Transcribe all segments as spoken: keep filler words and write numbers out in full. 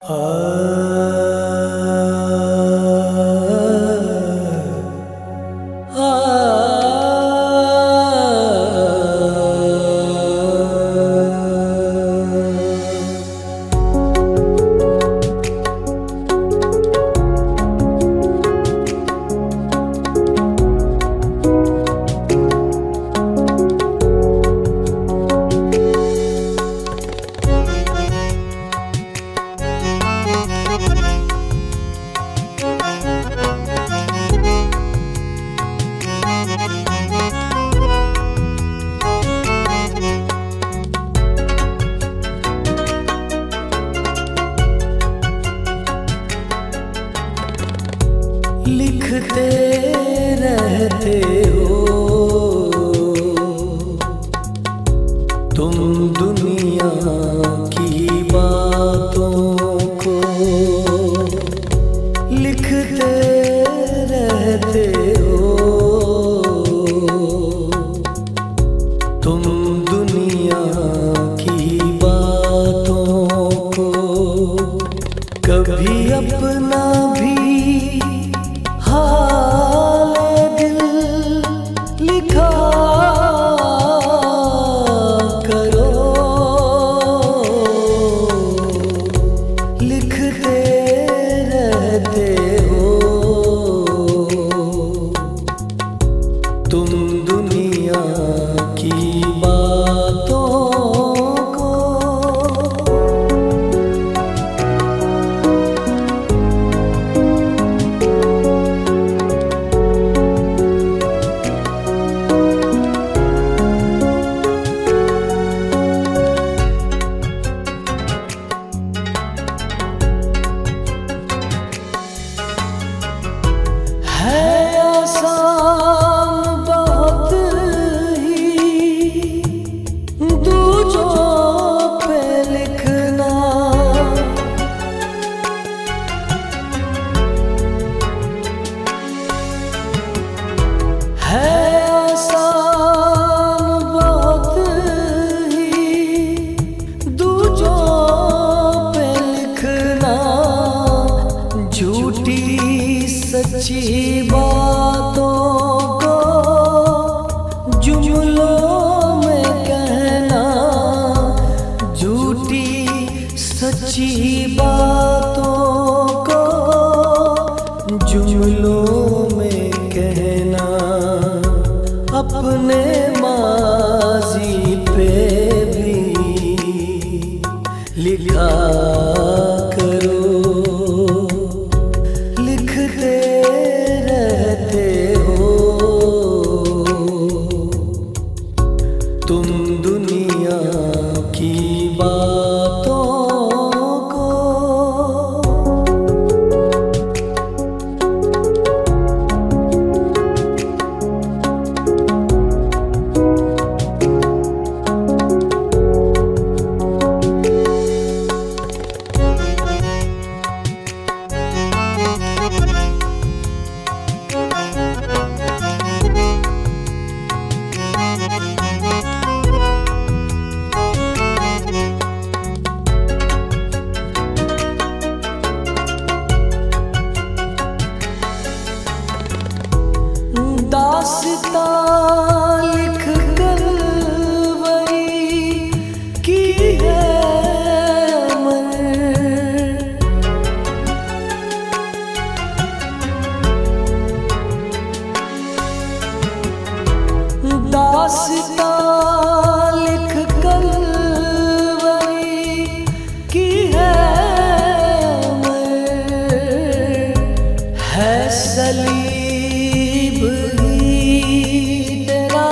आ लिखते रहते हो तुम दुनिया की बातों को, लिखते रहते हो तुम दुनिया की बातों को। कभी अपना भी हाल दिल लिखा करो, लिखते रहते हो तुम दुनिया की बातों को। सच्ची बातों को जुमलों में कहना, झूठी सच्ची बातों को जुमलों में कहना। अपने माज़ी पे भी लिखा करो, लिखते रहते हो तुम दुनिया की बातों को। दास्तां लिख कर वही की है अमर, दास्तां लिख कर वही की है अमर। है सलीब तेरा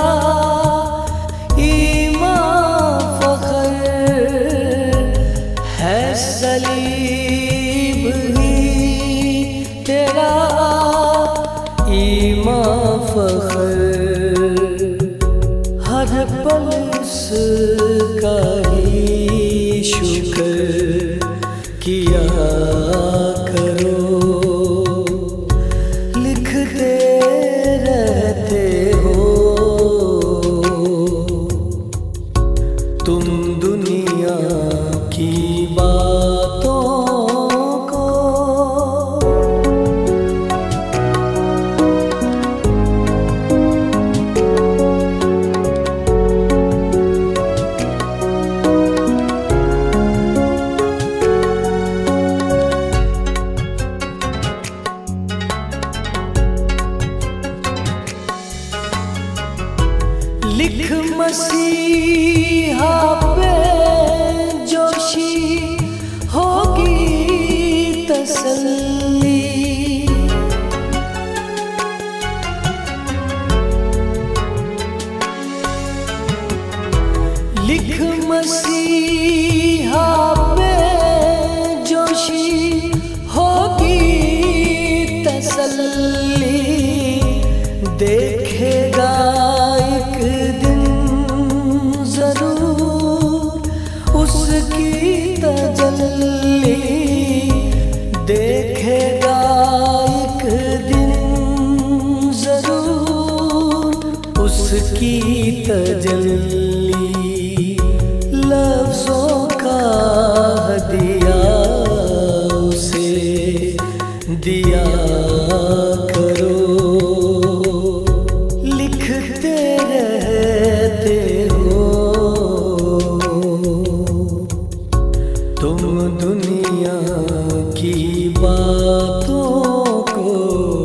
ईमान फख्र, है सलीब ही तेरा ईमान फख्र। हर पल उसका ही शुक्र किया करो, लिखते रहते हो तुम दुनिया की बातों उसकी तजल्ली लफ्जों का हदिया उसे दिया करो। लिखते रहते हो तुम दुनिया की बातों को।